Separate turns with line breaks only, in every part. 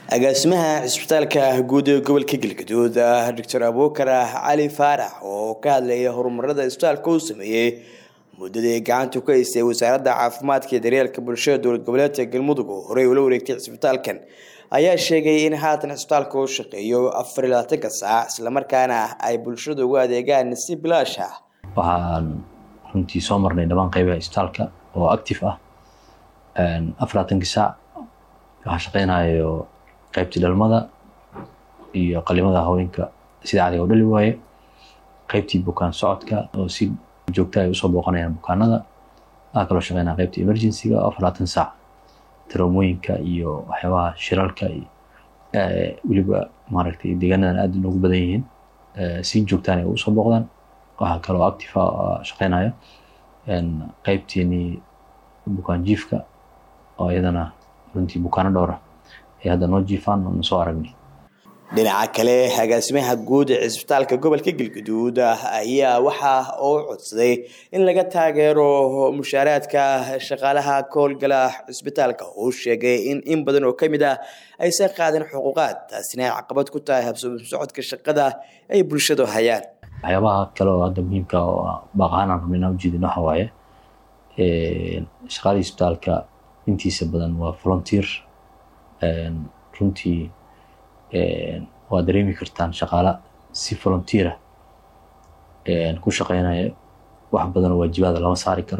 agaasimaha isbitaalka guud ee gobolka Galgaduud Dr. Abuukar Cali Faarax oo ka hadlaya horumarada isbitaalka uu sameeyay muddadii gacanta ku haysay wasaaradda caafimaadka iyo daryeelka bulshada dowlad goboleedka Galmudug oo horey ula wareegtay isbitaalkan ayaa sheegay in haatan isbitaalku uu shaqeeyo 24 saac isla markaana ay bulshada ugu adeegaan si bilaash ah.
waxaan runtii soo marnay dhammaan qaybaha isbitaalka oo active ah 24 saac waxaan shaqeynayo qaybta dhalmada iyo qalimada haweenka sida caadiga u dhali waaye qaybtii bukaan socodka oo si joogto ah u soo booqanayaan bukaanada kala shaqeynaa qaybta emergency-ga 24 saac traumooyinka iyo waxyaabaha shiralka waliba maaragtay deegaanadan aad ugu badan yihiin si joogto ah u soo booqdaan waxa kale oo active shaqeynayo qaybtiini bukaan jiifka oo iyadana runtii bukaano dhowr ah hadda noo jiifaan oo soo aragnay.
dhinaca kale agaasimaha guud ee isbitaalka gobolka Galgaduud ayaa waxa uu codsaday in laga taageero mushaaraadka shaqaalaha howlgala isbitaalka oo sheegay in badan oo kamid ah aysan qaadan xuquuqaad taasina caqabad ku tahay habsami socodka shaqada ay bulshadu hayaan.
waxyaabaha kale oo hadda muhiimka oo baqaan aan rabnaa ujeedino waxa waaye shaqaalaha isbitaalka intiisa badan waa volunteer runtii waa dareemi kartaan shaqaala si volunteer ku shaqeynaya wax badan oo waajibaad lama saari karo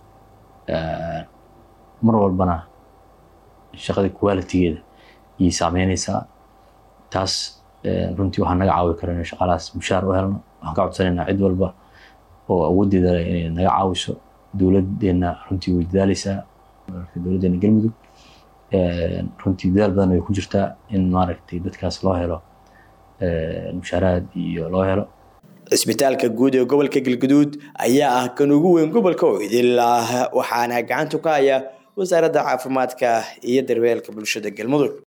mar walbana shaqada quality-geeda iyo saameynaysaa taas runtii waxaan naga caawi karaa in shaqaalahaas mushaar u helno waxaan ka codsanaynaa cid walba oo awoodeeda leh inay naga caawiso dowladdeena runtii way dadaalaysaa dowladdeena Galmudug runtii dadaal badan ay ku jirtaa in maaragtay dadkaas loo helo mushaaraad iyo loo helo.
isbitaalka guud ee gobolka Galgaduud ayaa ah kan ugu weyn gobolka oo idil waxaana gacanta ku haya wasaaradda caafimaadka iyo daryeelka bulshada Galmudug.